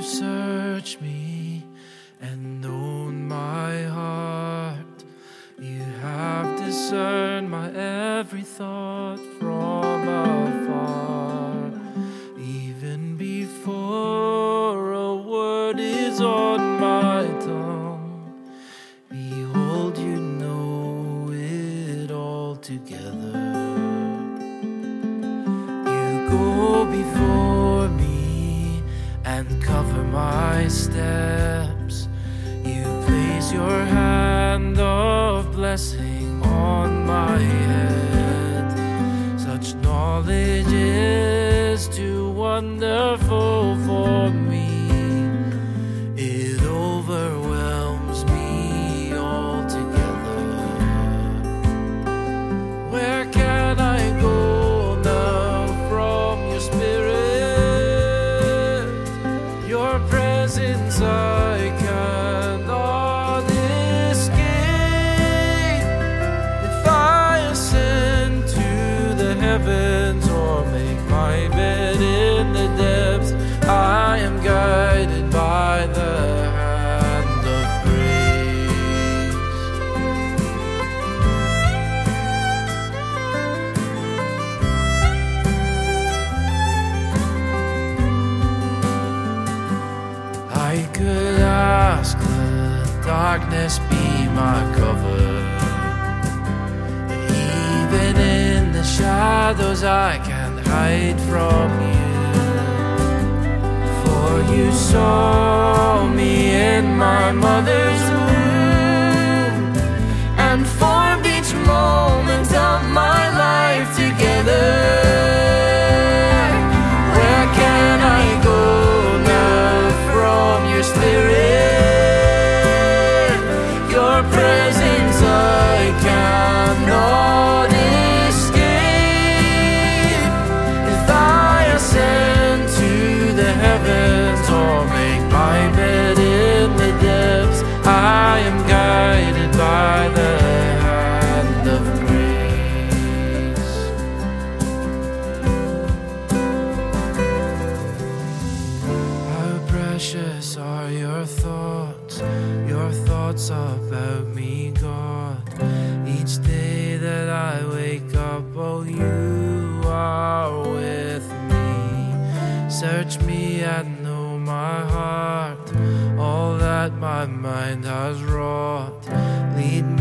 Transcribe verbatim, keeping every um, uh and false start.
searched me and known my heart. You have discerned my every thought from afar. Even before a word is on my tongue, behold, you know it all together. You go before me and cover my steps. You place your hand of blessing on my head. Such knowledge is too wonderful for me. It overwhelms me altogether. Where can I go now from your spirit? Your presence I cannot escape. If I ascend to the heavens or make my bed in the depths, I am guided by the hand of grace. I could ask the darkness be my cover, but even in the shadows I can't hide from you. For you saw me in my mother's womb and formed each moment of my life together. Where can I go now from your spirit? Your presence I cannot escape. If I ascend to the heavens or make my bed in the depths, I am guided by the hand of grace. How precious are your thoughts, your thoughts about me, God. Each day that I wake up, oh, you are with me. Search me and know my heart, all that my mind has wrought. Lead me